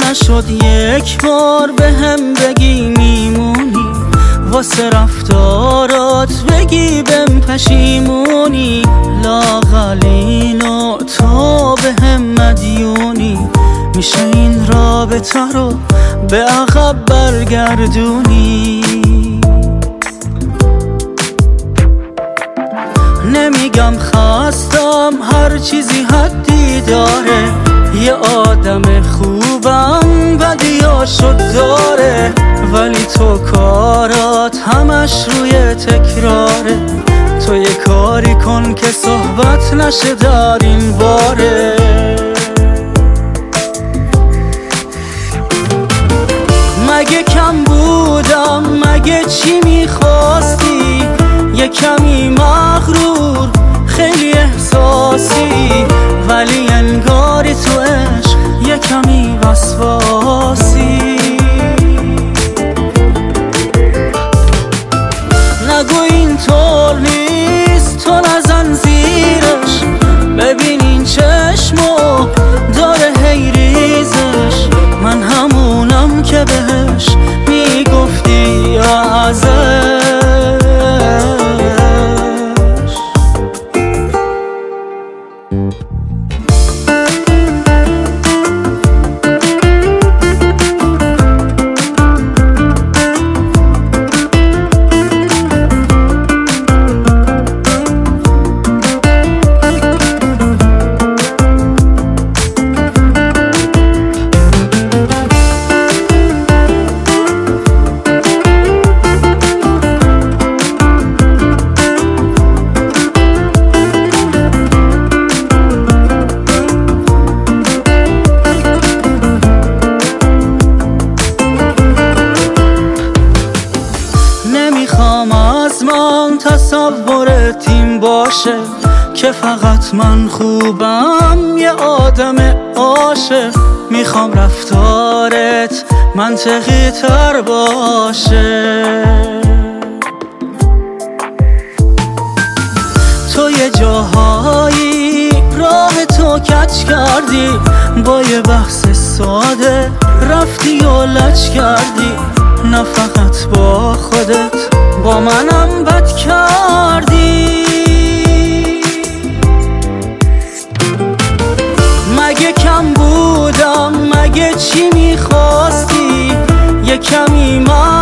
نشد یک بار به هم بگی میمونی، واسه رفتارات بگی بهم پشیمونی، لاغلینو تو به هم مدیونی، میشه این رابطه رو به عقب برگردونی؟ نمیگم خستم، هر چیزی حدی داره، یه آدم خوبم بدیاشو داره، ولی تو کارات همش روی تکراره، تو یه کاری کن که صحبت نشه در این باره. مگه کم بودم؟ مگه چی میخواستی؟ یه کمی مغرور، خیلی احساسی، ولی انگاری تو عشق یه کمی وسواسی. نگو اینطور نیست، تو نزن زیرش، ببین این چشمو داره هی ریزش، من همونم که بهش میگفتی ازش. نمیخوام از من تصور تیم باشه که فقط من خوبم، یه آدم عاشق، میخوام رفتارت منطقی تر باشه. تو یه جاهایی راه تو کج کردی، با یه بحث ساده رفتی و لج کردی، نه فقط با خودت با منم بد کردی. مگه کم بودم؟ مگه چی میخواستی؟ یه کمی